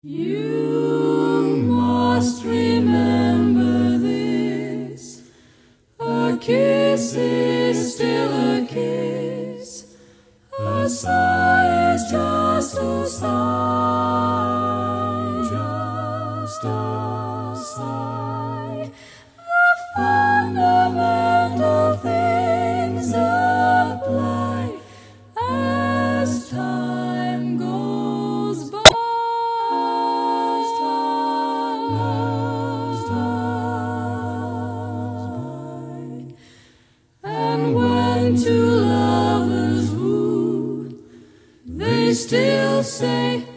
You must remember this. A kiss is still a kiss. A sigh is just a sigh. Just a sigh. The fundamental things apply as time goes by. And when two lovers woo, they still say